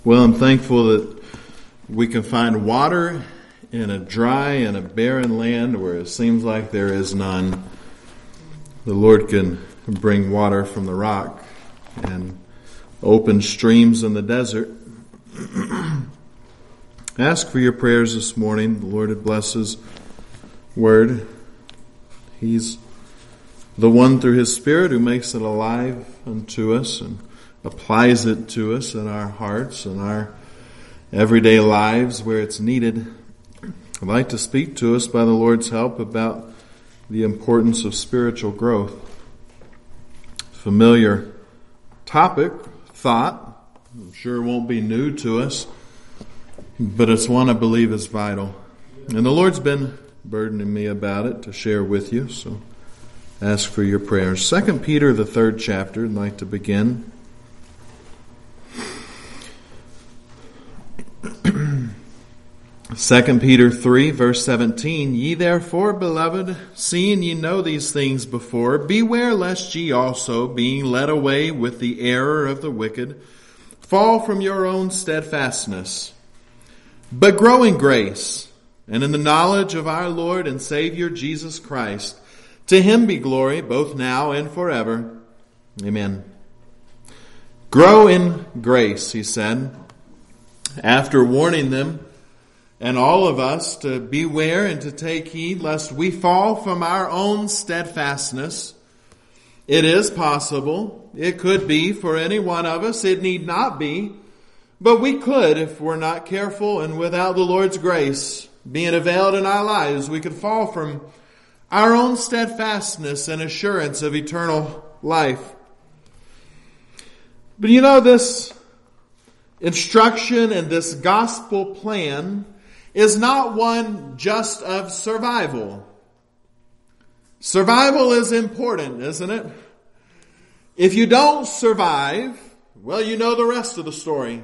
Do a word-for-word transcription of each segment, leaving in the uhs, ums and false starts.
Well, I'm thankful that we can find water in a dry and a barren land where it seems like there is none. The Lord can bring water from the rock and open streams in the desert. Ask for your prayers this morning. The Lord would bless His Word. He's the one through His Spirit who makes it alive unto us and applies it to us in our hearts and our everyday lives where it's needed. I'd like to speak to us by the Lord's help about the importance of spiritual growth. Familiar topic, thought. I'm sure it won't be new to us, but it's one I believe is vital. And the Lord's been burdening me about it to share with you, so ask for your prayers. Second Peter, the third chapter, I'd like to begin. Second Peter three, verse seventeen, Ye therefore, beloved, seeing ye know these things before, beware lest ye also, being led away with the error of the wicked, fall from your own steadfastness. But grow in grace, and in the knowledge of our Lord and Savior Jesus Christ. To Him be glory, both now and forever. Amen. Grow in grace, he said, after warning them and all of us to beware and to take heed lest we fall from our own steadfastness. It is possible. It could be for any one of us. It need not be. But we could, if we're not careful and without the Lord's grace being availed in our lives, we could fall from our own steadfastness and assurance of eternal life. But you know, this instruction and this gospel plan is not one just of survival. Survival is important, isn't it? If you don't survive, well, you know the rest of the story.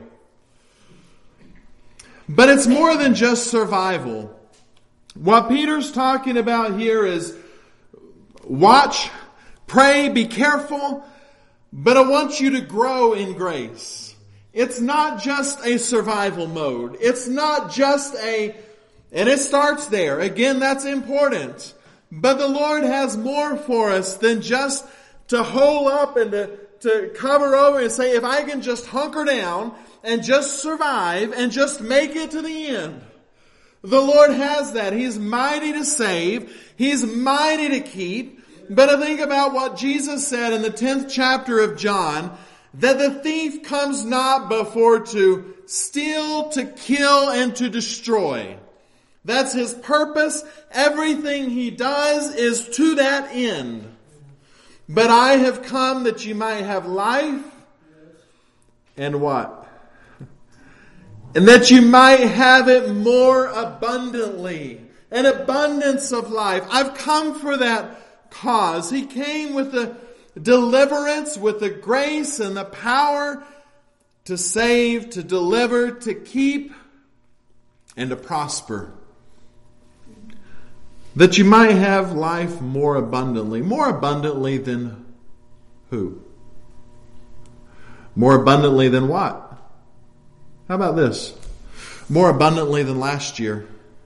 But it's more than just survival. What Peter's talking about here is watch, pray, be careful, but I want you to grow in grace. It's not just a survival mode. It's not just a, and it starts there. Again, that's important. But the Lord has more for us than just to hole up and to, to cover over and say, if I can just hunker down and just survive and just make it to the end. The Lord has that. He's mighty to save. He's mighty to keep. But I think about what Jesus said in the tenth chapter of John, that the thief comes not before to steal, to kill, and to destroy. That's His purpose. Everything He does is to that end. But I have come that you might have life, and what? And that you might have it more abundantly. An abundance of life. I've come for that cause. He came with the deliverance, with the grace and the power to save, to deliver, to keep, and to prosper. That you might have life more abundantly. More abundantly than who? More abundantly than what? How about this? More abundantly than last year.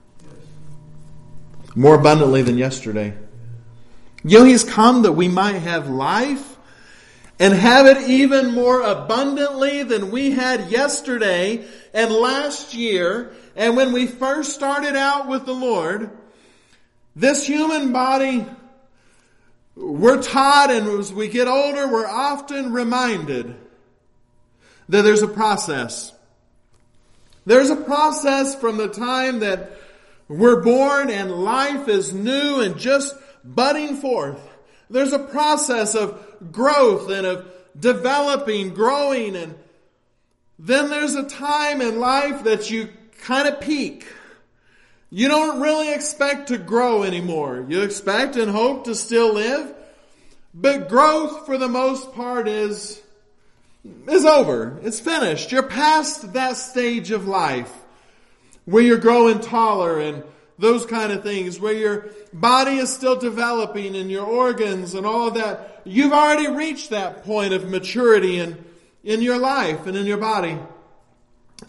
More abundantly than yesterday. You know, He's come that we might have life and have it even more abundantly than we had yesterday and last year. And when we first started out with the Lord, this human body, we're taught, and as we get older, we're often reminded that there's a process. There's a process from the time that we're born and life is new and just budding forth. There's a process of growth and of developing, growing, and then there's a time in life that you kind of peak. You don't really expect to grow anymore. You expect and hope to still live, but growth for the most part is is over. It's finished. You're past that stage of life where you're growing taller and those kind of things, where your body is still developing and your organs and all of that. You've already reached that point of maturity in, in your life and in your body.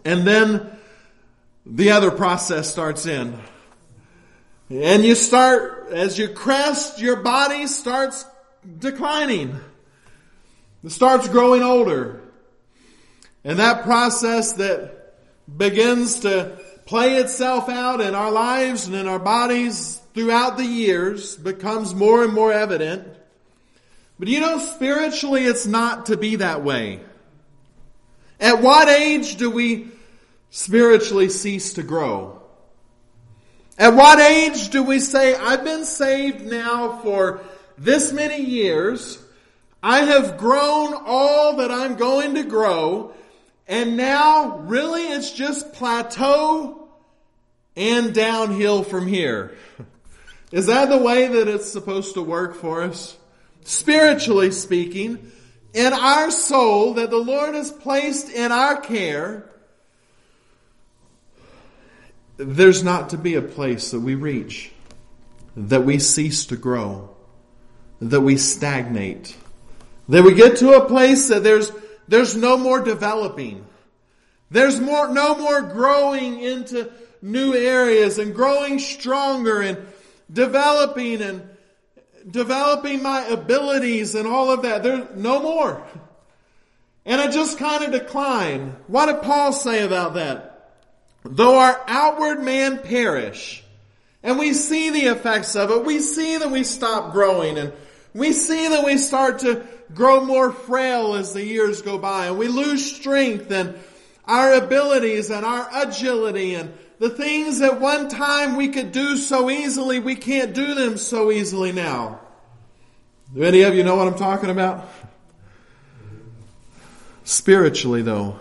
And then the other process starts in. And you start, as you crest, your body starts declining. It starts growing older. And that process that begins to play itself out in our lives and in our bodies throughout the years becomes more and more evident. But you know, spiritually, it's not to be that way. At what age do we spiritually cease to grow? At what age do we say, I've been saved now for this many years, I have grown all that I'm going to grow, and now really it's just plateau and downhill from here? Is that the way that it's supposed to work for us? Spiritually speaking, in our soul that the Lord has placed in our care, there's not to be a place that we reach, that we cease to grow, that we stagnate, that we get to a place that there's there's no more developing. There's more no more growing into new areas and growing stronger and developing and developing my abilities and all of that. There's no more. And I just kind of decline. What did Paul say about that? Though our outward man perish, and we see the effects of it, we see that we stop growing, and we see that we start to grow more frail as the years go by, and we lose strength and our abilities and our agility, and the things that one time we could do so easily, we can't do them so easily now. Do any of you know what I'm talking about? Spiritually, though,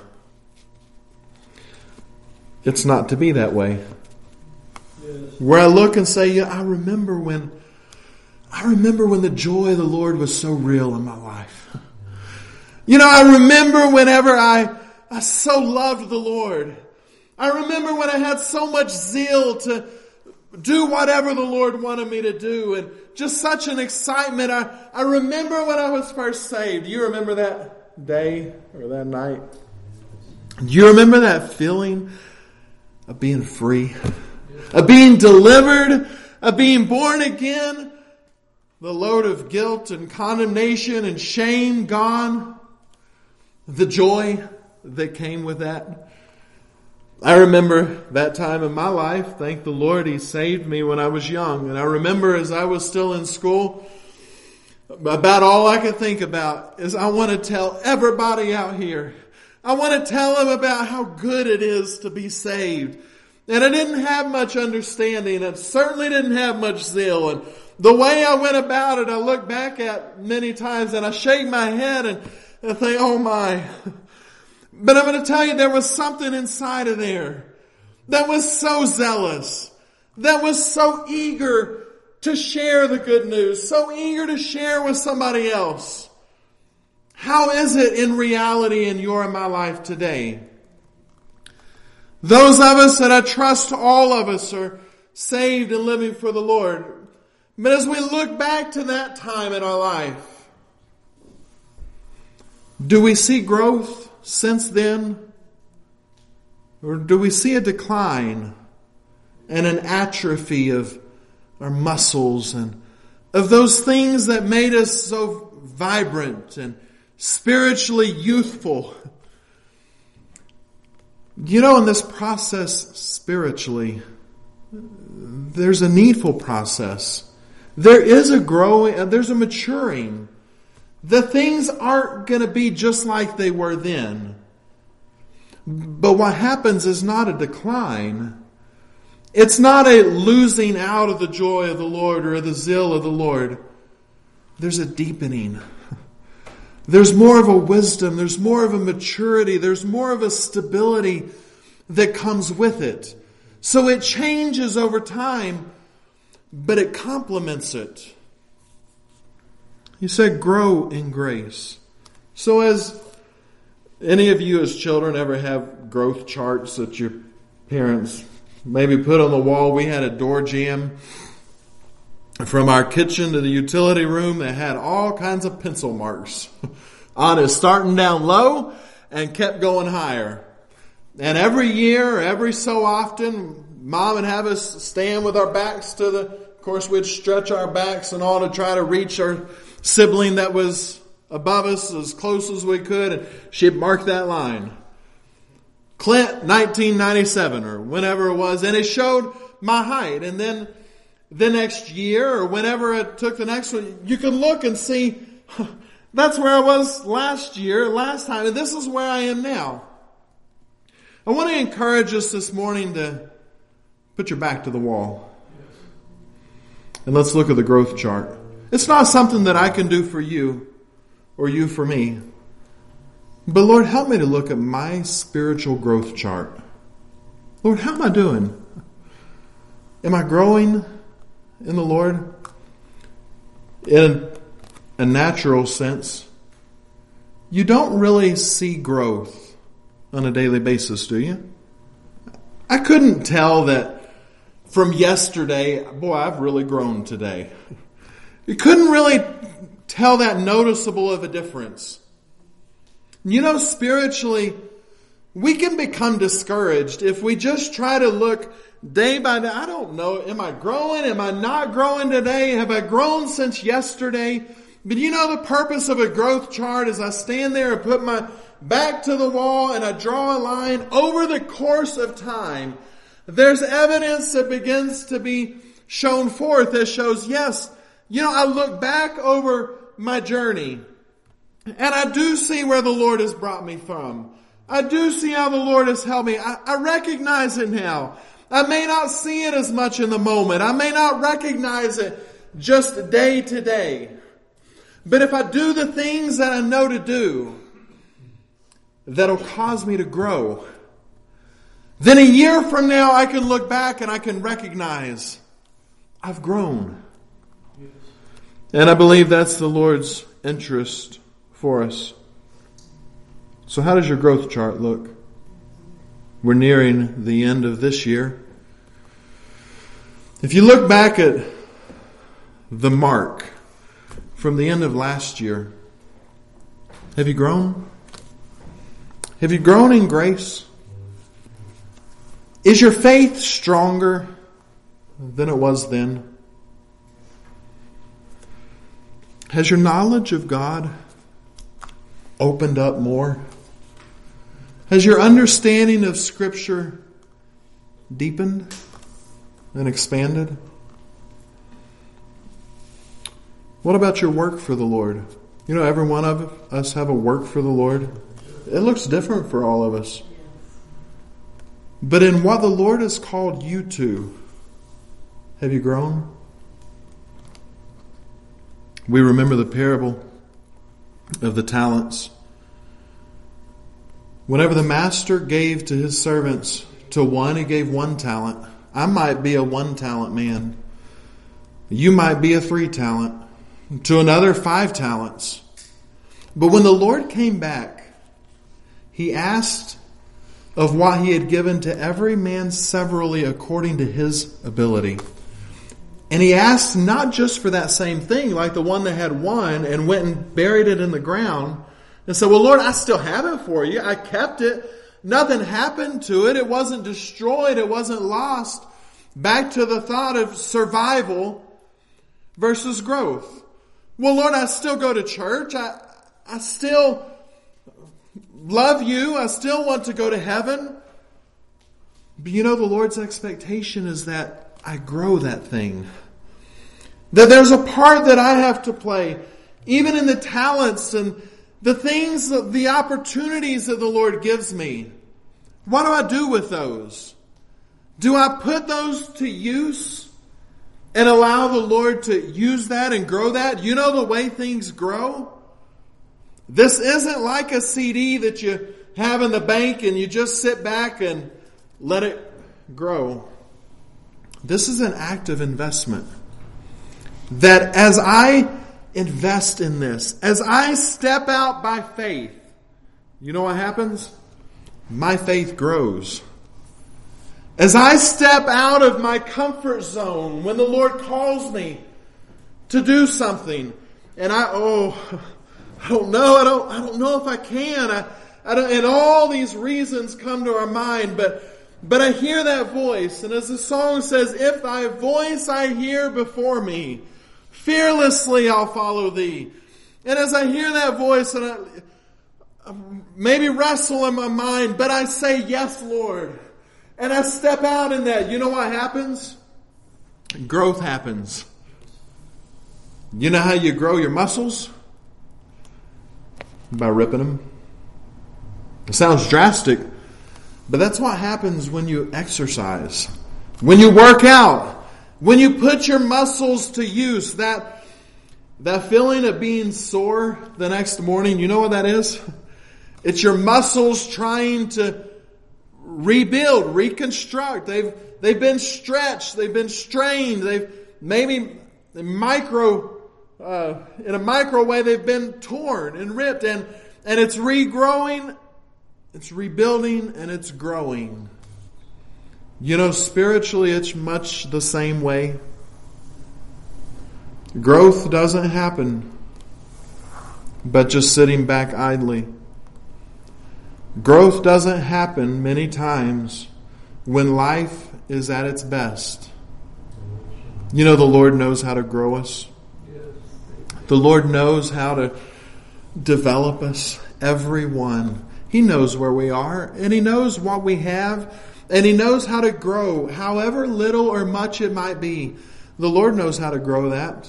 it's not to be that way. Yes. Where I look and say, yeah, I remember when, I remember when the joy of the Lord was so real in my life. You know, I remember whenever I, I so loved the Lord. I remember when I had so much zeal to do whatever the Lord wanted me to do, and just such an excitement. I, I remember when I was first saved. Do you remember that day or that night? Do you remember that feeling of being free, of being delivered, of being born again? The load of guilt and condemnation and shame gone. The joy that came with that. I remember that time in my life. Thank the Lord, He saved me when I was young. And I remember as I was still in school, about all I could think about is I want to tell everybody out here. I want to tell them about how good it is to be saved. And I didn't have much understanding. I certainly didn't have much zeal. And the way I went about it, I look back at many times and I shake my head and I think, oh my. But I'm going to tell you, there was something inside of there that was so zealous, that was so eager to share the good news, so eager to share with somebody else. How is it in reality in your and my life today? Those of us that I trust all of us are saved and living for the Lord. But as we look back to that time in our life, do we see growth since then? Or do we see a decline and an atrophy of our muscles and of those things that made us so vibrant and spiritually youthful? You know, in this process spiritually, there's a needful process. There is a growing, there's a maturing. The things aren't going to be just like they were then. But what happens is not a decline. It's not a losing out of the joy of the Lord or the zeal of the Lord. There's a deepening. There's more of a wisdom. There's more of a maturity. There's more of a stability that comes with it. So it changes over time, but it complements it. He said, grow in grace. So as any of you as children ever have growth charts that your parents maybe put on the wall? We had a door jamb from our kitchen to the utility room that had all kinds of pencil marks on it, starting down low and kept going higher. And every year, every so often, Mom would have us stand with our backs to the, of course we'd stretch our backs and all to try to reach our sibling that was above us as close as we could. And she'd mark that line. Clint, nineteen ninety-seven, or whenever it was. And it showed my height. And then the next year, or whenever it took the next one, you can look and see, that's where I was last year, last time. And this is where I am now. I want to encourage us this morning to put your back to the wall. And let's look at the growth chart. It's not something that I can do for you or you for me. But Lord, help me to look at my spiritual growth chart. Lord, how am I doing? Am I growing in the Lord? In a natural sense, you don't really see growth on a daily basis, do you? I couldn't tell that from yesterday, boy, I've really grown today. You couldn't really tell that noticeable of a difference. You know, spiritually, we can become discouraged if we just try to look day by day. I don't know, am I growing? Am I not growing today? Have I grown since yesterday? But you know, the purpose of a growth chart is I stand there and put my back to the wall and I draw a line over the course of time. There's evidence that begins to be shown forth that shows, yes, you know, I look back over my journey and I do see where the Lord has brought me from. I do see how the Lord has helped me. I, I recognize it now. I may not see it as much in the moment. I may not recognize it just day to day. But if I do the things that I know to do, that'll cause me to grow, then a year from now I can look back and I can recognize I've grown. Yes. And I believe that's the Lord's interest for us. So how does your growth chart look? We're nearing the end of this year. If you look back at the mark from the end of last year, have you grown? Have you grown in grace? Is your faith stronger than it was then? Has your knowledge of God opened up more? Has your understanding of Scripture deepened and expanded? What about your work for the Lord? You know, every one of us have a work for the Lord. It looks different for all of us. But in what the Lord has called you to, have you grown? We remember the parable of the talents. Whenever the master gave to his servants, to one he gave one talent. I might be a one talent man. You might be a three talent. To another five talents. But when the Lord came back, he asked of what he had given to every man severally according to his ability. And he asked not just for that same thing, like the one that had one and went and buried it in the ground and said, well, Lord, I still have it for you. I kept it. Nothing happened to it. It wasn't destroyed. It wasn't lost. Back to the thought of survival versus growth. Well, Lord, I still go to church. I, I still love you. I still want to go to heaven. But you know, the Lord's expectation is that I grow that thing. That there's a part that I have to play, even in the talents and the things, the opportunities that the Lord gives me. What do I do with those? Do I put those to use and allow the Lord to use that and grow that? You know the way things grow? This isn't like a C D that you have in the bank and you just sit back and let it grow. This is an active investment. That as I invest in this, as I step out by faith, you know what happens? My faith grows. As I step out of my comfort zone, when the Lord calls me to do something, and I, oh, I don't know, I don't, I don't know if I can. I, I don't, and all these reasons come to our mind, but but I hear that voice, and as the song says, if thy voice I hear before me, fearlessly I'll follow thee. And as I hear that voice, and I maybe wrestle in my mind, but I say, yes, Lord. And I step out in that. You know what happens? Growth happens. You know how you grow your muscles? By ripping them. It sounds drastic, but that's what happens when you exercise. When you work out. When you put your muscles to use. That, that feeling of being sore the next morning, you know what that is? It's your muscles trying to rebuild, reconstruct. They've, they've been stretched. They've been strained. They've maybe micro, uh, in a micro way, they've been torn and ripped, and, and it's regrowing. It's rebuilding and it's growing. You know, spiritually, it's much the same way. Growth doesn't happen, but just sitting back idly. Growth doesn't happen many times when life is at its best. You know, the Lord knows how to grow us. The Lord knows how to develop us, everyone. He knows where we are, and He knows what we have, and He knows how to grow, however little or much it might be. The Lord knows how to grow that.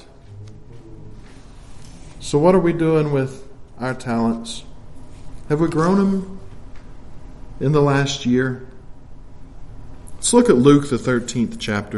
So what are we doing with our talents? Have we grown them in the last year? Let's look at Luke, the thirteenth chapter.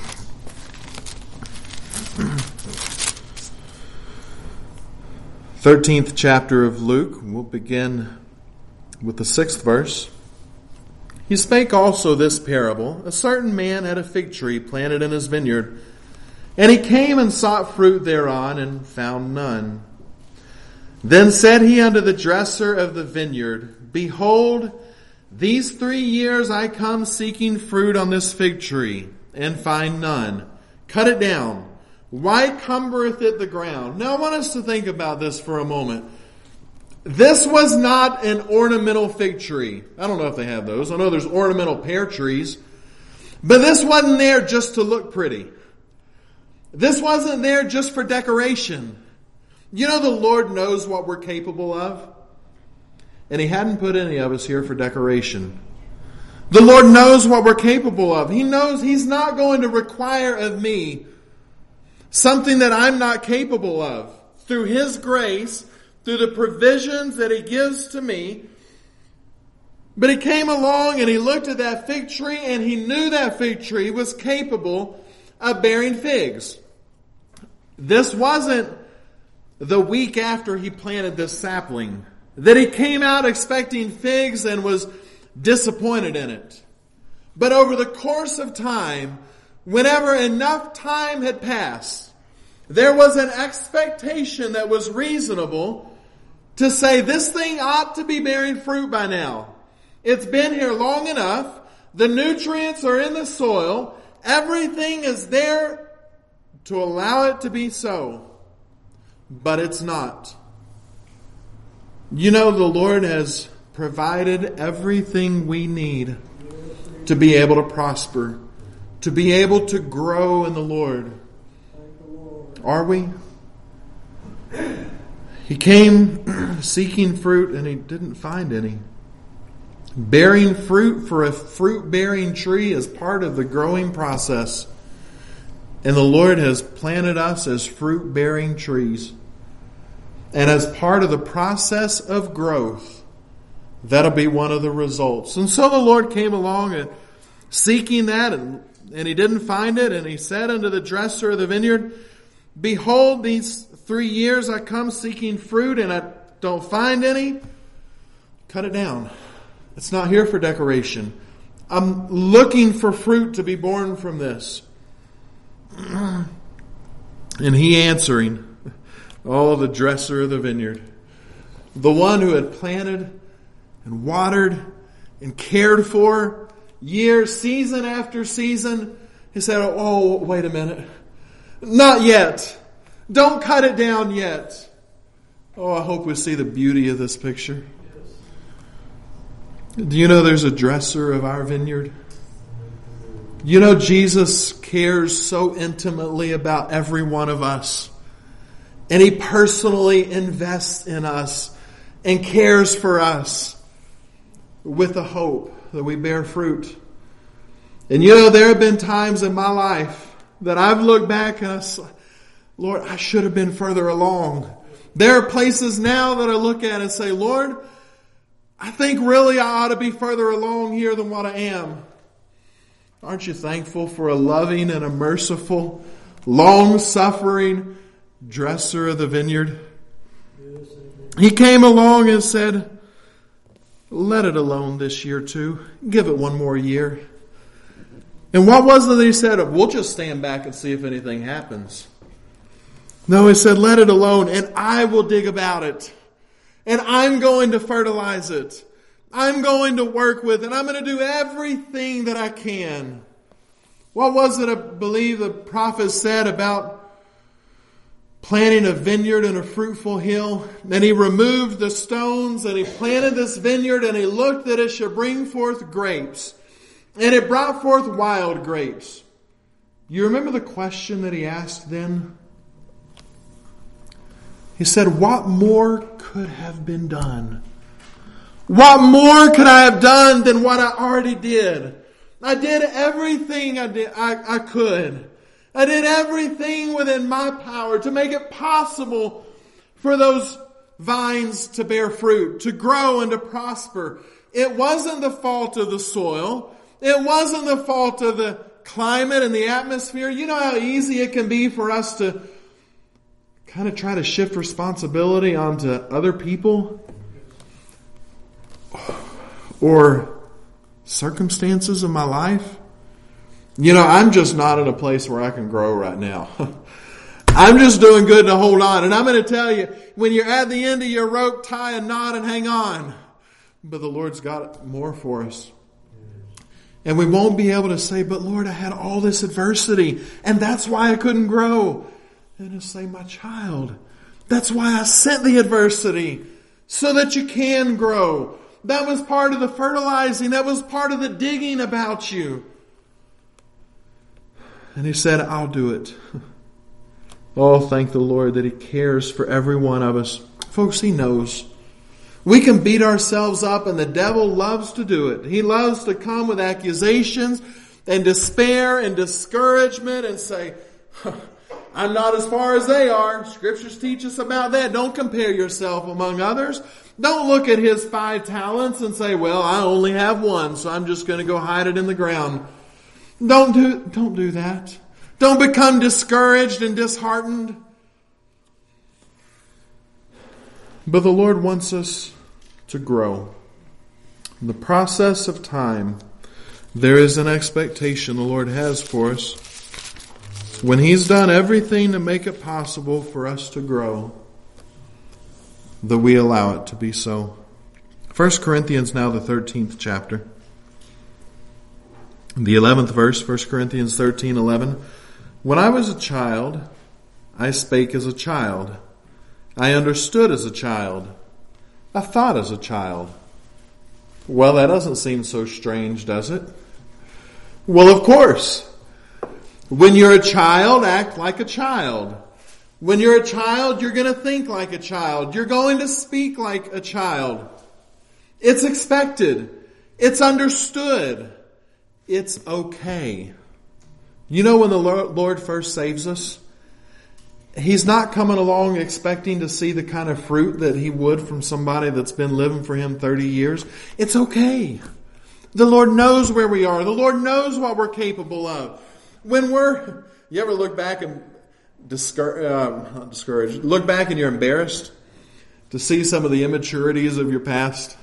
thirteenth chapter of Luke. We'll begin with the sixth verse. He spake also this parable. A certain man had a fig tree planted in his vineyard, and he came and sought fruit thereon, and found none. Then said he unto the dresser of the vineyard, Behold, these three years I come seeking fruit on this fig tree, and find none. Cut it down. Why cumbereth it the ground? Now I want us to think about this for a moment. This was not an ornamental fig tree. I don't know if they have those. I know there's ornamental pear trees. But this wasn't there just to look pretty. This wasn't there just for decoration. You know, the Lord knows what we're capable of. And He hadn't put any of us here for decoration. The Lord knows what we're capable of. He knows He's not going to require of me something that I'm not capable of. Through His grace, through the provisions that He gives to me. But He came along and He looked at that fig tree, and He knew that fig tree was capable of bearing figs. This wasn't the week after He planted this sapling that He came out expecting figs and was disappointed in it. But over the course of time, whenever enough time had passed, there was an expectation that was reasonable to say this thing ought to be bearing fruit by now. It's been here long enough. The nutrients are in the soil. Everything is there to allow it to be so. But it's not. You know, the Lord has provided everything we need to be able to prosper, to be able to grow in the Lord. Are we? He came seeking fruit and He didn't find any. Bearing fruit for a fruit-bearing tree is part of the growing process. And the Lord has planted us as fruit-bearing trees. And as part of the process of growth, that'll be one of the results. And so the Lord came along and seeking that, and, and He didn't find it. And He said unto the dresser of the vineyard, Behold, these three years I come seeking fruit, and I don't find any. Cut it down. It's not here for decoration. I'm looking for fruit to be born from this. And He answering, oh, the dresser of the vineyard, the one who had planted and watered and cared for years, season after season, He said, oh, wait a minute. Not yet. Don't cut it down yet. Oh, I hope we see the beauty of this picture. Do you know there's a dresser of our vineyard? You know Jesus cares so intimately about every one of us. And He personally invests in us and cares for us with the hope that we bear fruit. And you know, there have been times in my life that I've looked back and I said, Lord, I should have been further along. There are places now that I look at and say, Lord, I think really I ought to be further along here than what I am. Aren't you thankful for a loving and a merciful, long-suffering dresser of the vineyard? He came along and said, let it alone this year too. Give it one more year. And what was it that He said? We'll just stand back and see if anything happens. No, He said, let it alone and I will dig about it. And I'm going to fertilize it. I'm going to work with it. I'm going to do everything that I can. What was it I believe the prophet said about planting a vineyard in a fruitful hill? Then he removed the stones and he planted this vineyard and he looked that it should bring forth grapes. And it brought forth wild grapes. You remember the question that he asked then? He said, what more could have been done? What more could I have done than what I already did? I did everything I did, I, I could. I did everything within my power to make it possible for those vines to bear fruit, to grow and to prosper. It wasn't the fault of the soil. It wasn't the fault of the climate and the atmosphere. You know how easy it can be for us to kind of try to shift responsibility onto other people or circumstances of my life. You know, I'm just not in a place where I can grow right now. I'm just doing good to hold on. And I'm going to tell you, when you're at the end of your rope, tie a knot and hang on. But the Lord's got more for us. And we won't be able to say, but Lord, I had all this adversity and that's why I couldn't grow. And to say, my child, that's why I sent the adversity so that you can grow. That was part of the fertilizing. That was part of the digging about you. And He said, I'll do it. Oh, thank the Lord that He cares for every one of us. Folks, He knows. We can beat ourselves up and the devil loves to do it. He loves to come with accusations and despair and discouragement and say, I'm not as far as they are. Scriptures teach us about that. Don't compare yourself among others. Don't look at his five talents and say, well, I only have one, so I'm just going to go hide it in the ground. Don't do, don't do that. Don't become discouraged and disheartened. But the Lord wants us to grow. In the process of time, there is an expectation the Lord has for us. When He's done everything to make it possible for us to grow, that we allow it to be so. First Corinthians, now the thirteenth chapter. The eleventh verse, First Corinthians thirteen eleven. When I was a child, I spake as a child. I understood as a child. I thought as a child. Well, that doesn't seem so strange, does it? Well, of course. When you're a child, act like a child. When you're a child, you're going to think like a child. You're going to speak like a child. It's expected. It's understood. It's okay. You know, when the Lord first saves us, He's not coming along expecting to see the kind of fruit that He would from somebody that's been living for Him thirty years. It's okay. The Lord knows where we are. The Lord knows what we're capable of. When we're, you ever look back and discourage, uh, not discouraged, look back and you're embarrassed to see some of the immaturities of your past?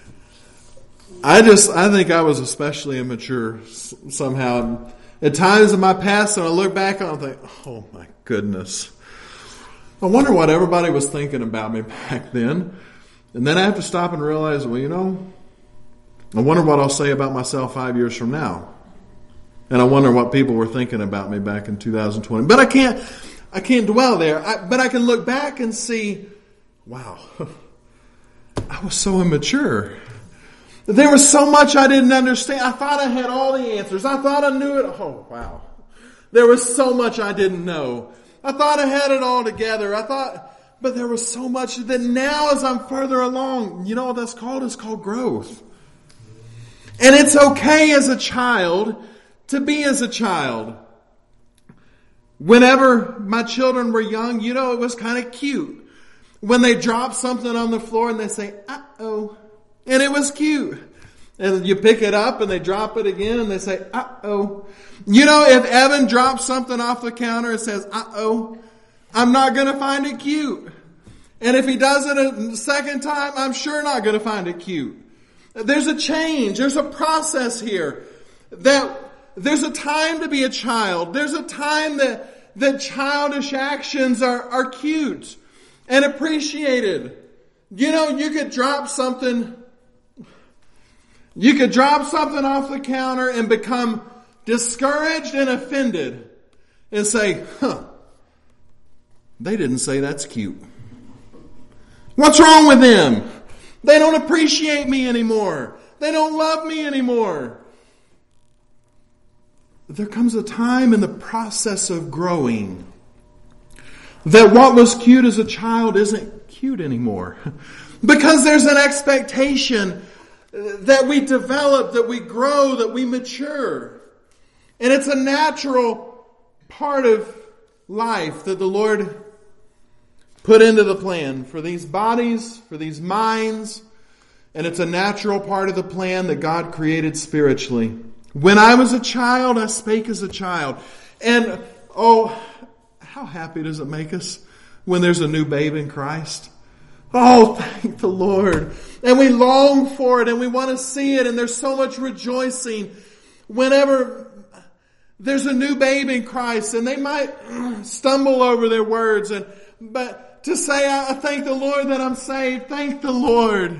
I just, I think I was especially immature somehow. At times in my past, and I look back and I think, oh my goodness. I wonder what everybody was thinking about me back then. And then I have to stop and realize, well, you know, I wonder what I'll say about myself five years from now. And I wonder what people were thinking about me back in two thousand twenty. But I can't, I can't dwell there. I, but I can look back and see, wow, I was so immature. There was so much I didn't understand. I thought I had all the answers. I thought I knew it. Oh, wow. There was so much I didn't know. I thought I had it all together. I thought, but there was so much that now as I'm further along, you know what that's called? It's called growth. And it's okay as a child to be as a child. Whenever my children were young, you know, it was kind of cute. When they drop something on the floor and they say, uh-oh. And it was cute. And you pick it up and they drop it again and they say, uh-oh. You know, if Evan drops something off the counter and says, uh-oh, I'm not going to find it cute. And if he does it a second time, I'm sure not going to find it cute. There's a change. There's a process here. That there's a time to be a child. There's a time that that childish actions are, are cute and appreciated. You know, you could drop something, you could drop something off the counter and become discouraged and offended and say, huh, they didn't say that's cute. What's wrong with them? They don't appreciate me anymore. They don't love me anymore. There comes a time in the process of growing that what was cute as a child isn't cute anymore. Because there's an expectation that we develop, that we grow, that we mature. And it's a natural part of life that the Lord put into the plan for these bodies, for these minds. And it's a natural part of the plan that God created spiritually. When I was a child, I spake as a child. And, oh, how happy does it make us when there's a new babe in Christ? Oh, thank the Lord. And we long for it and we want to see it. And there's so much rejoicing whenever there's a new babe in Christ. And they might stumble over their words. And but to say, I thank the Lord that I'm saved. Thank the Lord.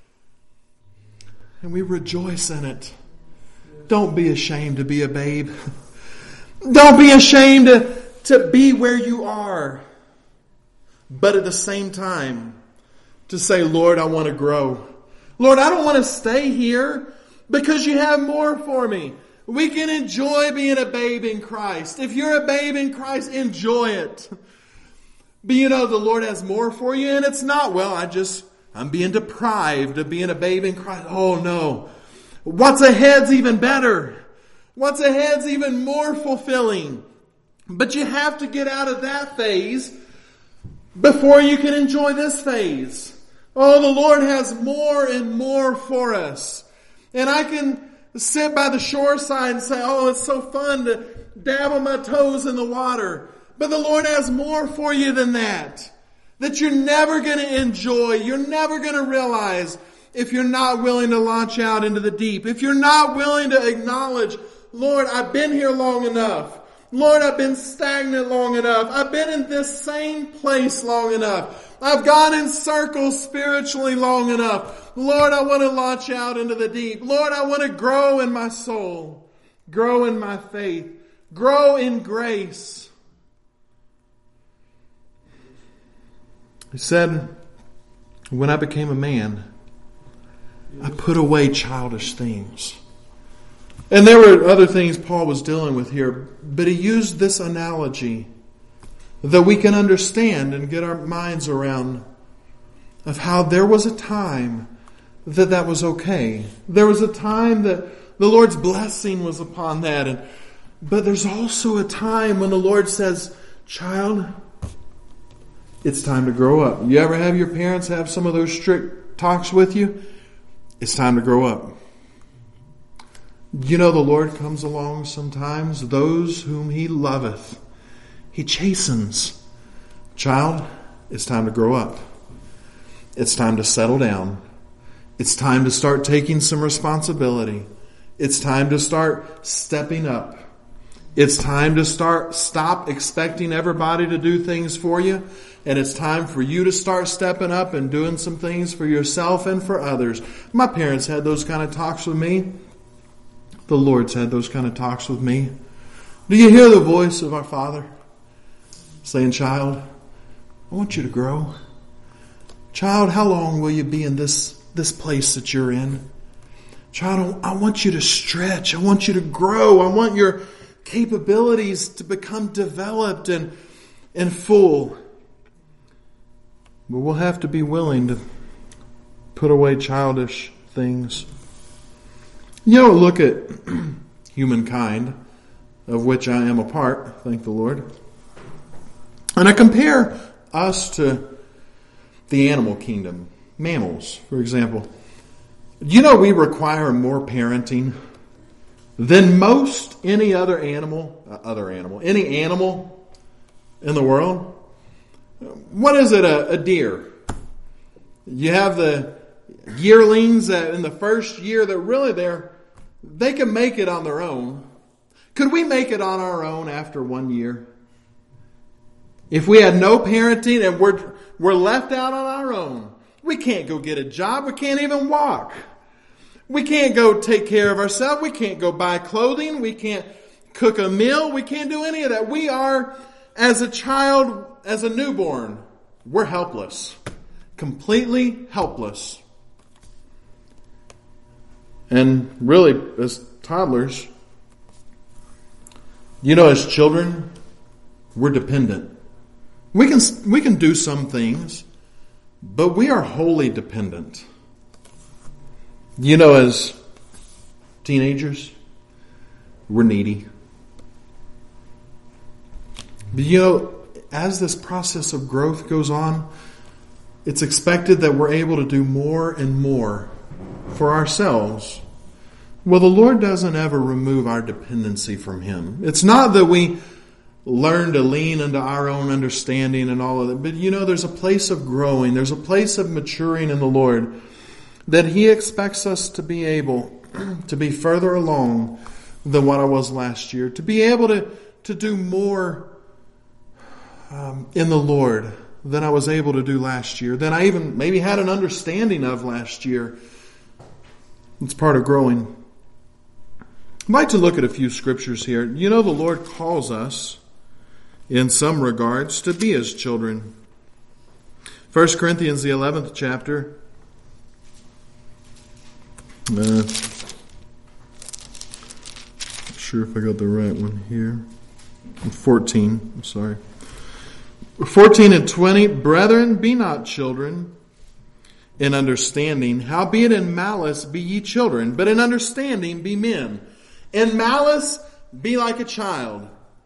And we rejoice in it. Don't be ashamed to be a babe. Don't be ashamed to, to be where you are. But at the same time, to say, Lord, I want to grow. Lord, I don't want to stay here because you have more for me. We can enjoy being a babe in Christ. If you're a babe in Christ, enjoy it. But you know, the Lord has more for you, and it's not, well, I just, I'm being deprived of being a babe in Christ. Oh no. What's ahead's even better. What's ahead's even more fulfilling. But you have to get out of that phase before you can enjoy this phase. Oh, the Lord has more and more for us. And I can sit by the shore side and say, oh, it's so fun to dabble my toes in the water. But the Lord has more for you than that. That you're never going to enjoy. You're never going to realize if you're not willing to launch out into the deep. If you're not willing to acknowledge, Lord, I've been here long enough. Lord, I've been stagnant long enough. I've been in this same place long enough. I've gone in circles spiritually long enough. Lord, I want to launch out into the deep. Lord, I want to grow in my soul. Grow in my faith. Grow in grace. He said, when I became a man, I put away childish things. And there were other things Paul was dealing with here, but he used this analogy that we can understand and get our minds around of how there was a time that that was okay. There was a time that the Lord's blessing was upon that. And, but there's also a time when the Lord says, child, it's time to grow up. You ever have your parents have some of those strict talks with you? It's time to grow up. You know, the Lord comes along sometimes, those whom He loveth, He chastens. Child, it's time to grow up. It's time to settle down. It's time to start taking some responsibility. It's time to start stepping up. It's time to start, stop expecting everybody to do things for you. And it's time for you to start stepping up and doing some things for yourself and for others. My parents had those kind of talks with me. The Lord's had those kind of talks with me. Do you hear the voice of our Father saying, child, I want you to grow. Child, how long will you be in this, this place that you're in? Child, I want you to stretch. I want you to grow. I want your capabilities to become developed and, and full. But we'll have to be willing to put away childish things. You know, look at humankind, of which I am a part, thank the Lord. And I compare us to the animal kingdom, mammals, for example. You know, we require more parenting than most any other animal, uh, other animal, any animal in the world. What is it, a, a deer? You have the yearlings that in the first year that really they're, they can make it on their own. Could we make it on our own after one year? If we had no parenting and we're, we're left out on our own, we can't go get a job. We can't even walk. We can't go take care of ourselves. We can't go buy clothing. We can't cook a meal. We can't do any of that. We are, as a child, as a newborn, we're helpless. Completely helpless. And really, as toddlers, you know, as children, we're dependent. We can, we can do some things, but we are wholly dependent. You know, as teenagers, we're needy. But you know, as this process of growth goes on, it's expected that we're able to do more and more for ourselves. Well, the Lord doesn't ever remove our dependency from Him. It's not that we learn to lean into our own understanding and all of that. But you know, there's a place of growing. There's a place of maturing in the Lord that He expects us to be able to be further along than what I was last year. To be able to, to do more um, in the Lord than I was able to do last year. Than I even maybe had an understanding of last year. It's part of growing. I'd like to look at a few scriptures here. You know, the Lord calls us, in some regards, to be His children. First Corinthians, the eleventh chapter. Uh, not sure if I got the right one here. fourteen, I'm sorry. fourteen and twenty. Brethren, be not children in understanding. Howbeit in malice be ye children, but in understanding be men. In malice be like a child.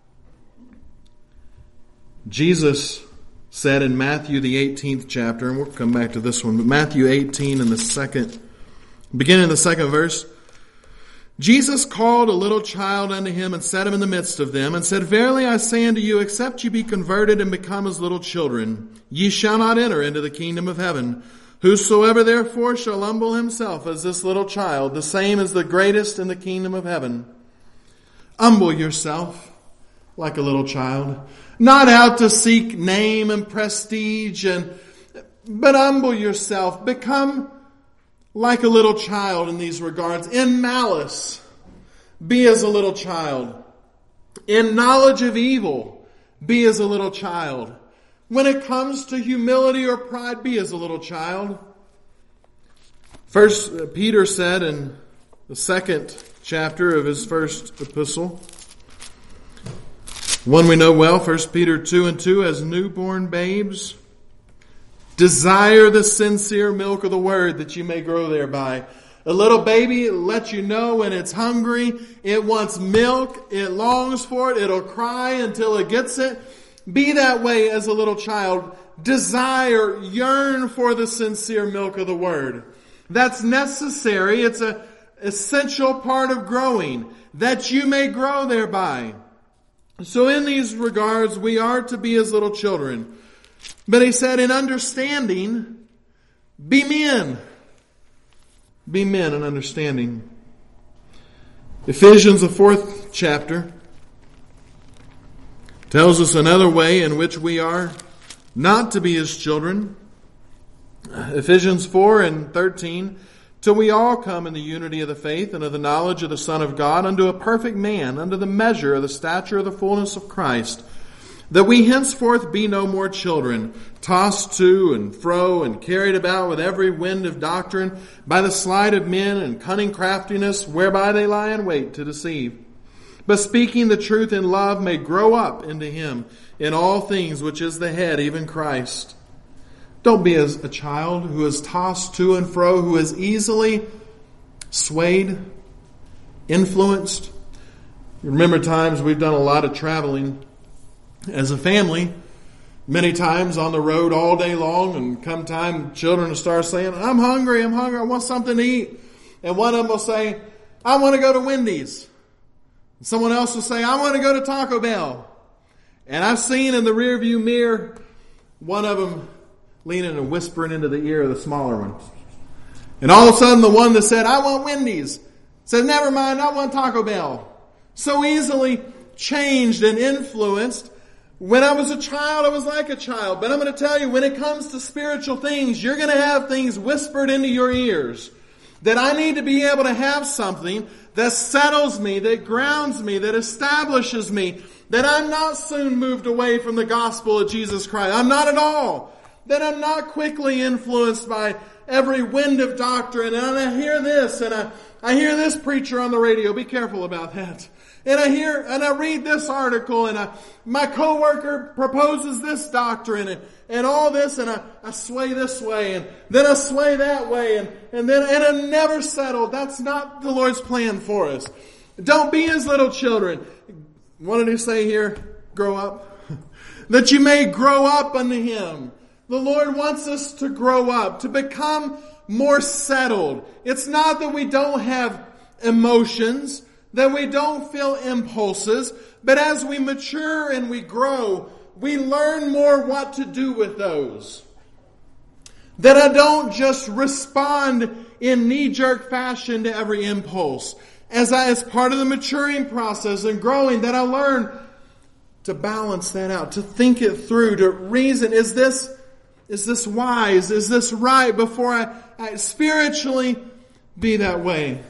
Jesus said in Matthew the eighteenth chapter, and we'll come back to this one, but Matthew eighteen in the second, beginning in the second verse, Jesus called a little child unto Him and set him in the midst of them and said, Verily I say unto you, except ye be converted and become as little children, ye shall not enter into the kingdom of heaven. Whosoever therefore shall humble himself as this little child, the same is the greatest in the kingdom of heaven. Humble yourself like a little child, not out to seek name and prestige, and but humble yourself. Become like a little child in these regards. In malice, be as a little child. In knowledge of evil, be as a little child. When it comes to humility or pride, be as a little child. First, Peter said in the second chapter of his first epistle, one we know well, First Peter two and two, as newborn babes, desire the sincere milk of the word that you may grow thereby. A little baby lets you know when it's hungry, it wants milk, it longs for it, it'll cry until it gets it. Be that way as a little child. Desire, yearn for the sincere milk of the word. That's necessary. It's an essential part of growing, that you may grow thereby. So in these regards, we are to be as little children. But he said, in understanding, be men. Be men in understanding. Ephesians, the fourth chapter, tells us another way in which we are not to be His children. Ephesians four and thirteen, till we all come in the unity of the faith and of the knowledge of the Son of God, unto a perfect man, unto the measure of the stature of the fullness of Christ, that we henceforth be no more children, tossed to and fro and carried about with every wind of doctrine by the sleight of men and cunning craftiness whereby they lie in wait to deceive. But speaking the truth in love may grow up into Him in all things, which is the head, even Christ. Don't be as a child who is tossed to and fro, who is easily swayed, influenced. Remember times we've done a lot of traveling as a family, many times on the road all day long, and come time children will start saying, I'm hungry, I'm hungry, I want something to eat. And one of them will say, I want to go to Wendy's. And someone else will say, I want to go to Taco Bell. And I've seen in the rearview mirror, one of them leaning and whispering into the ear of the smaller one. And all of a sudden the one that said, I want Wendy's, says, never mind, I want Taco Bell. So easily changed and influenced. When I was a child, I was like a child. But I'm going to tell you, when it comes to spiritual things, you're going to have things whispered into your ears. That I need to be able to have something that settles me, that grounds me, that establishes me. That I'm not soon moved away from the gospel of Jesus Christ. I'm not at all. That I'm not quickly influenced by every wind of doctrine. And I hear this, and I, I hear this preacher on the radio. Be careful about that. And I hear, and I read this article, and I, my coworker proposes this doctrine, and, and all this, and I, I sway this way, and then I sway that way, and, and then, and I'm never settled. That's not the Lord's plan for us. Don't be as little children. What did He say here? Grow up. That you may grow up unto Him. The Lord wants us to grow up, to become more settled. It's not that we don't have emotions, that we don't feel impulses, but as we mature and we grow, we learn more what to do with those. That I don't just respond in knee-jerk fashion to every impulse. As I, as part of the maturing process and growing, that I learn to balance that out, to think it through, to reason, is this, is this wise? Is this right? Before I, I spiritually be that way.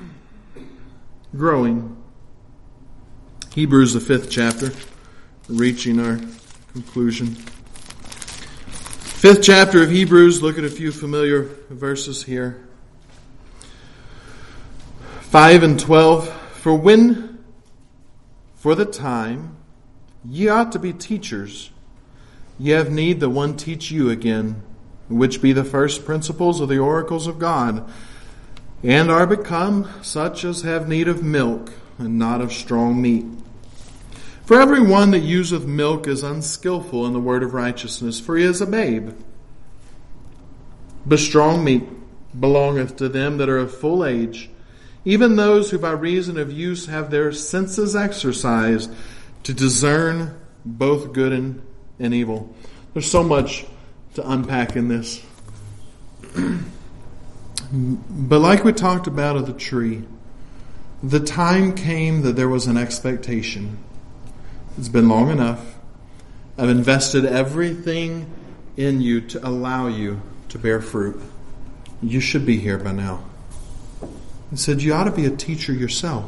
Growing. Hebrews, the fifth chapter, reaching our conclusion. Fifth chapter of Hebrews, look at a few familiar verses here. Five and twelve. For when, for the time, ye ought to be teachers, ye have need that one teach you again, which be the first principles of the oracles of God, and are become such as have need of milk, and not of strong meat. For every one that useth milk is unskillful in the word of righteousness, for he is a babe. But strong meat belongeth to them that are of full age, even those who by reason of use have their senses exercised to discern both good and, and evil. There's so much to unpack in this. But like we talked about of the tree, the time came that there was an expectation. It's been long enough. I've invested everything in you to allow you to bear fruit. You should be here by now. He said you ought to be a teacher yourself.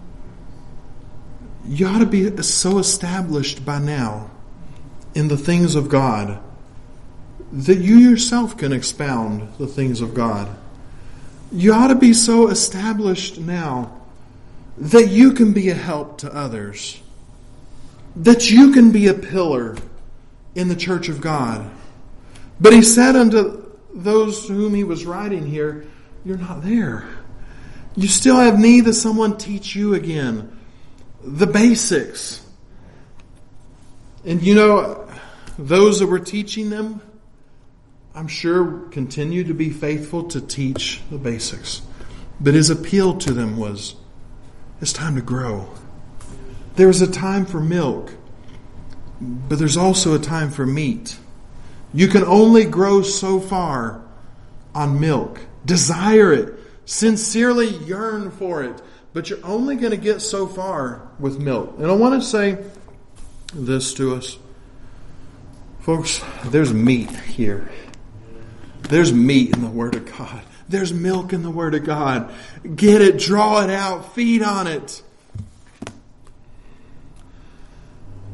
You ought to be so established by now in the things of God that you yourself can expound the things of God. You ought to be so established now that you can be a help to others. That you can be a pillar in the church of God. But he said unto those to whom he was writing here, you're not there. You still have need that someone teach you again the basics. And you know, those that were teaching them, I'm sure continued to be faithful to teach the basics. But his appeal to them was, it's time to grow. There's a time for milk, but there's also a time for meat. You can only grow so far on milk. Desire it. Sincerely yearn for it. But you're only going to get so far with milk. And I want to say this to us. Folks, there's meat here. There's meat in the Word of God. There's milk in the Word of God. Get it, draw it out, feed on it.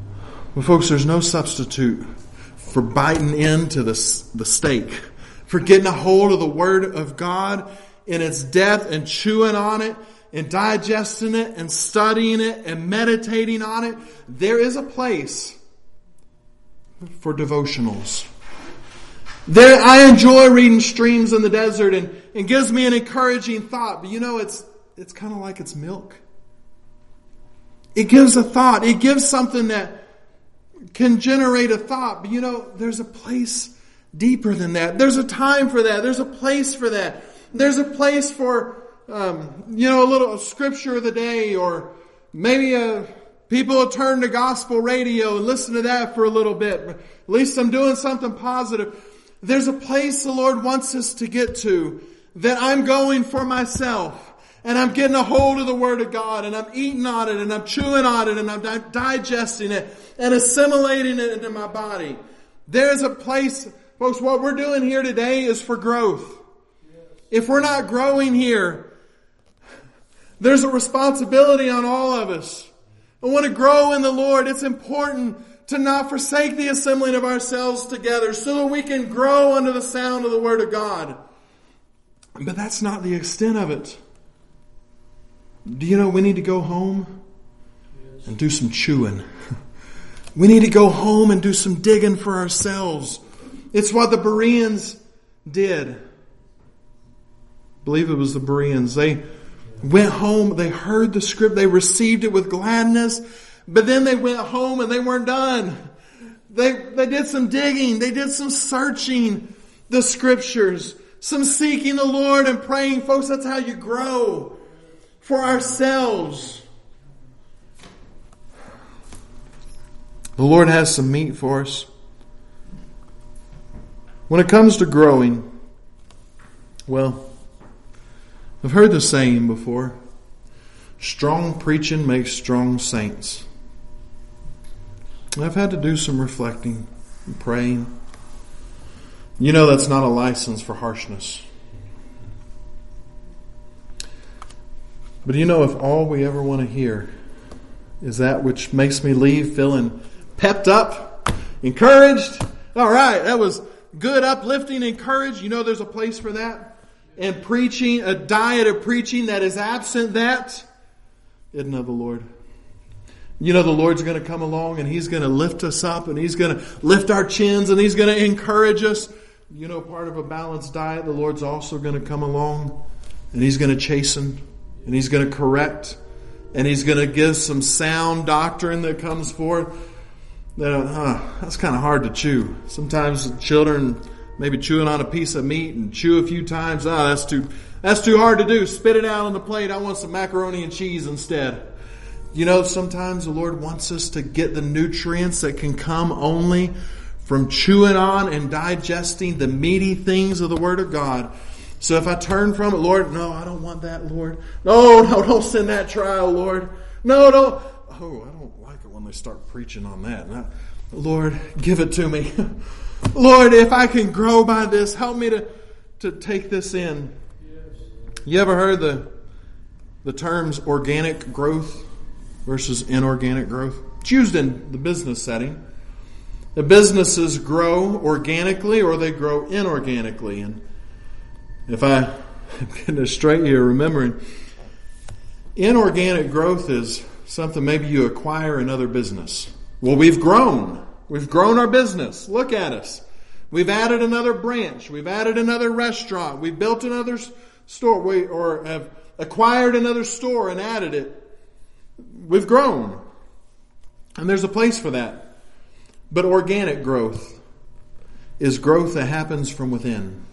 Well, folks, there's no substitute for biting into the, the steak, for getting a hold of the Word of God in its depth and chewing on it and digesting it and studying it and meditating on it. There is a place for devotionals. There, I enjoy reading Streams in the Desert, and it gives me an encouraging thought. But you know, it's it's kind of like it's milk. It gives a thought. It gives something that can generate a thought. But you know, there's a place deeper than that. There's a time for that. There's a place for that. There's a place for, um, you know, a little scripture of the day, or maybe a, people will turn to gospel radio and listen to that for a little bit. At least I'm doing something positive. There's a place the Lord wants us to get to that I'm going for myself. And I'm getting a hold of the Word of God, and I'm eating on it, and I'm chewing on it, and I'm di- digesting it, and assimilating it into my body. There's a place, folks, what we're doing here today is for growth. Yes. If we're not growing here, there's a responsibility on all of us. I want to grow in the Lord. It's important to not forsake the assembling of ourselves together so that we can grow under the sound of the Word of God. But that's not the extent of it. Do you know we need to go home and do some chewing? We need to go home and do some digging for ourselves. It's what the Bereans did. I believe it was the Bereans. They went home, they heard the script, they received it with gladness, but then they went home and they weren't done. They, they did some digging, they did some searching the scriptures, some seeking the Lord and praying. Folks, that's how you grow. For ourselves. The Lord has some meat for us. When it comes to growing, well, I've heard the saying before, strong preaching makes strong saints. I've had to do some reflecting and praying. You know that's not a license for harshness. But you know, if all we ever want to hear is that which makes me leave feeling pepped up, encouraged, all right, that was good, uplifting, encouraged. You know there's a place for that. And preaching, a diet of preaching that is absent that, isn't of the Lord. You know the Lord's going to come along and He's going to lift us up and He's going to lift our chins and He's going to encourage us. You know, part of a balanced diet, the Lord's also going to come along and He's going to chasten. And He's going to correct. And He's going to give some sound doctrine that comes forth. That, uh, that's kind of hard to chew. Sometimes children maybe chewing on a piece of meat and chew a few times. Ah, oh, that's too that's too hard to do. Spit it out on the plate. I want some macaroni and cheese instead. You know, sometimes the Lord wants us to get the nutrients that can come only from chewing on and digesting the meaty things of the Word of God. So if I turn from it, Lord, no, I don't want that, Lord. No, no, don't send that trial, Lord. No, don't. Oh, I don't like it when they start preaching on that. No, Lord, give it to me. Lord, if I can grow by this, help me to, to take this in. Yes. You ever heard the, the terms organic growth versus inorganic growth? It's used in the business setting. The businesses grow organically or they grow inorganically. And if I am getting it straight here, remembering, inorganic growth is something maybe you acquire another business. Well, we've grown. We've grown our business. Look at us. We've added another branch. We've added another restaurant. We've built another store. We, or have acquired another store and added it. We've grown. And there's a place for that. But organic growth is growth that happens from within.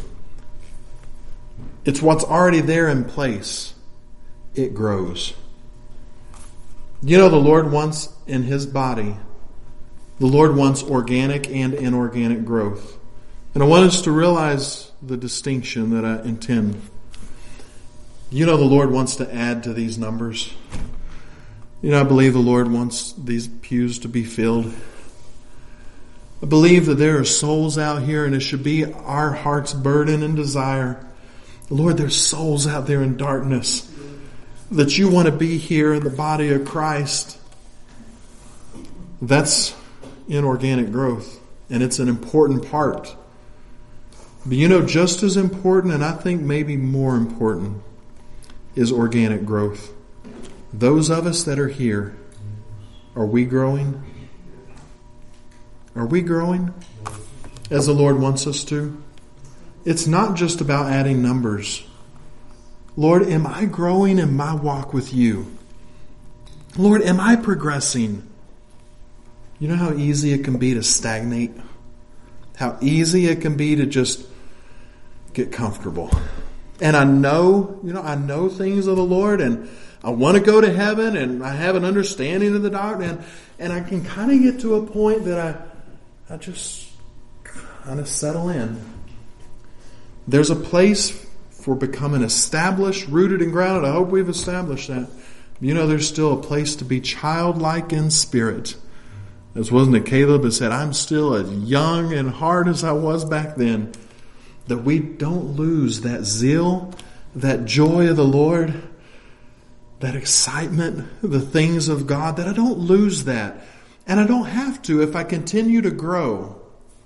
It's what's already there in place. It grows. You know, the Lord wants in His body, the Lord wants organic and inorganic growth. And I want us to realize the distinction that I intend. You know, the Lord wants to add to these numbers. You know, I believe the Lord wants these pews to be filled. I believe that there are souls out here, and it should be our heart's burden and desire. Lord, there's souls out there in darkness that you want to be here in the body of Christ. That's inorganic growth, and it's an important part. But you know, just as important, and I think maybe more important, is organic growth. Those of us that are here, are we growing? Are we growing as the Lord wants us to? It's not just about adding numbers. Lord, am I growing in my walk with you? Lord, am I progressing? You know how easy it can be to stagnate? How easy it can be to just get comfortable. And I know, you know, I know things of the Lord, and I want to go to heaven, and I have an understanding of the doctrine, and, and I can kind of get to a point that I, I just kind of settle in. There's a place for becoming established, rooted and grounded. I hope we've established that. You know, there's still a place to be childlike in spirit. As wasn't it Caleb that said, I'm still as young and hard as I was back then. That we don't lose that zeal, that joy of the Lord, that excitement, the things of God, that I don't lose that. And I don't have to if I continue to grow.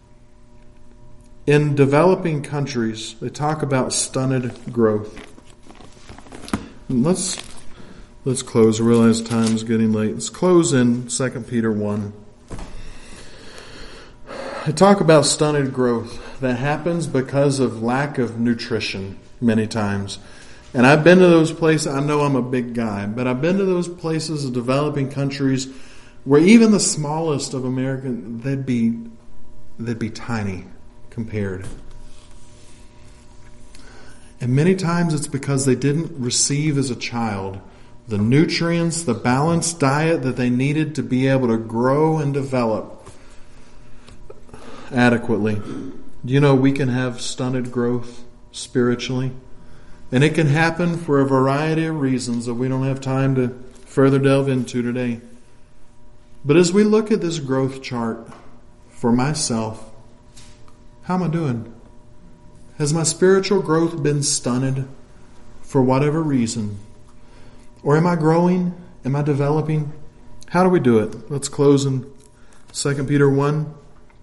In developing countries, they talk about stunted growth. Let's let's close. I realize time's getting late. Let's close in Second Peter one. I talk about stunted growth that happens because of lack of nutrition many times. And I've been to those places. I know I'm a big guy, but I've been to those places of developing countries where even the smallest of American, they'd be, they'd be tiny compared. And many times it's because they didn't receive as a child the nutrients, the balanced diet that they needed to be able to grow and develop adequately. Do you know we can have stunted growth spiritually? And it can happen for a variety of reasons that we don't have time to further delve into today. But as we look at this growth chart for myself, how am I doing? Has my spiritual growth been stunted for whatever reason? Or am I growing? Am I developing? How do we do it? Let's close in Second Peter one.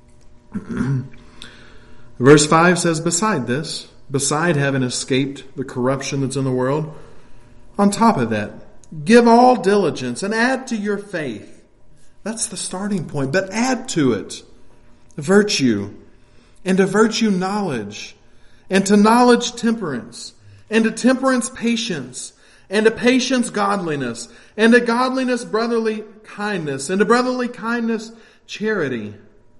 Verse five says, beside this, beside having escaped the corruption that's in the world, on top of that, give all diligence and add to your faith. That's the starting point, but add to it virtue, and to virtue knowledge, and to knowledge temperance, and to temperance patience, and to patience godliness, and to godliness brotherly kindness, and to brotherly kindness charity.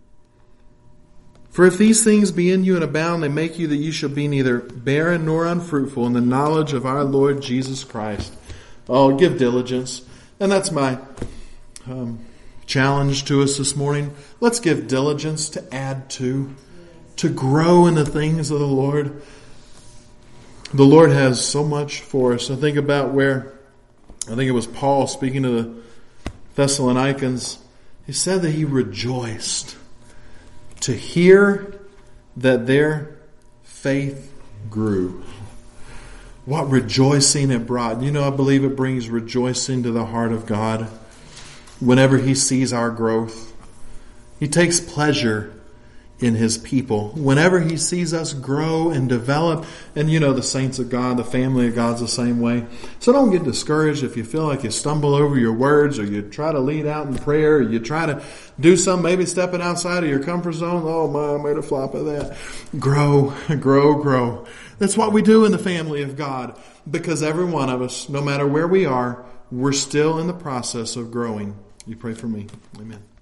For if these things be in you and abound, they make you that you shall be neither barren nor unfruitful in the knowledge of our Lord Jesus Christ. Oh, give diligence. And that's my um, challenge to us this morning. Let's give diligence to add to, to grow in the things of the Lord. The Lord has so much for us. I think about where, I think it was Paul speaking to the Thessalonians. He said that he rejoiced to hear that their faith grew. What rejoicing it brought. You know, I believe it brings rejoicing to the heart of God whenever He sees our growth. He takes pleasure in His people. Whenever He sees us grow and develop, and you know, the saints of God, the family of God's the same way. So don't get discouraged if you feel like you stumble over your words, or you try to lead out in prayer, or you try to do something, maybe stepping outside of your comfort zone. Oh my, I made a flop of that. Grow, grow, grow. That's what we do in the family of God, because every one of us, no matter where we are, we're still in the process of growing. You pray for me. Amen.